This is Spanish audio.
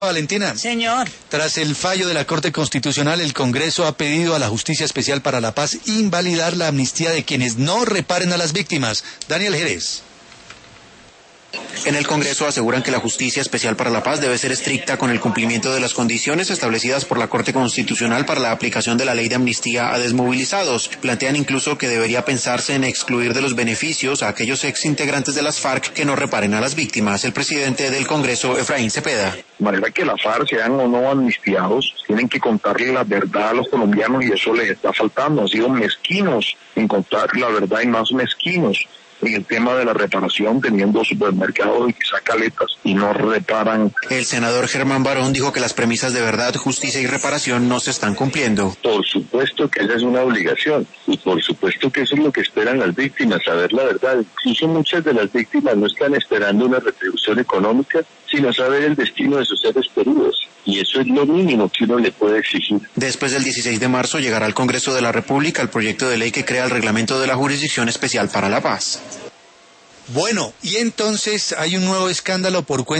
Valentina. Señor. Tras el fallo de la Corte Constitucional, el Congreso ha pedido a la Justicia Especial para la Paz invalidar la amnistía de quienes no reparen a las víctimas. Daniel Jerez. En el Congreso aseguran que la Justicia Especial para la Paz debe ser estricta con el cumplimiento de las condiciones establecidas por la Corte Constitucional para la aplicación de la ley de amnistía a desmovilizados. Plantean incluso que debería pensarse en excluir de los beneficios a aquellos exintegrantes de las FARC que no reparen a las víctimas. El presidente del Congreso, Efraín Cepeda. De manera que las FARC, sean o no amnistiados, tienen que contarle la verdad a los colombianos y eso les está faltando. Han sido mezquinos en contar la verdad y más mezquinos en el tema de la reparación, teniendo supermercados y quizá caletas y no reparan. El senador Germán Barón dijo que las premisas de verdad, justicia y reparación no se están cumpliendo. Por supuesto que esa es una obligación y por supuesto que eso es lo que esperan las víctimas, saber la verdad. Incluso muchas de las víctimas no están esperando una retribución económica, sino saber el destino de sus seres queridos. Y eso es lo mínimo que uno le puede exigir. Después del 16 de marzo llegará al Congreso de la República el proyecto de ley que crea el reglamento de la Jurisdicción Especial para la Paz. Bueno, y entonces hay un nuevo escándalo por cuenta